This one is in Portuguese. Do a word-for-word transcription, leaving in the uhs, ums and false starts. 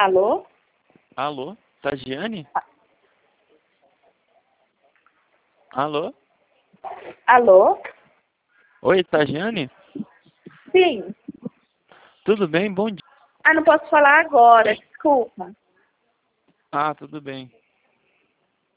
Alô? Alô? Tagiane? Alô? Alô? Oi, Tagiane? Sim. Tudo bem? Bom dia. Ah, não posso falar agora, desculpa. Ah, tudo bem.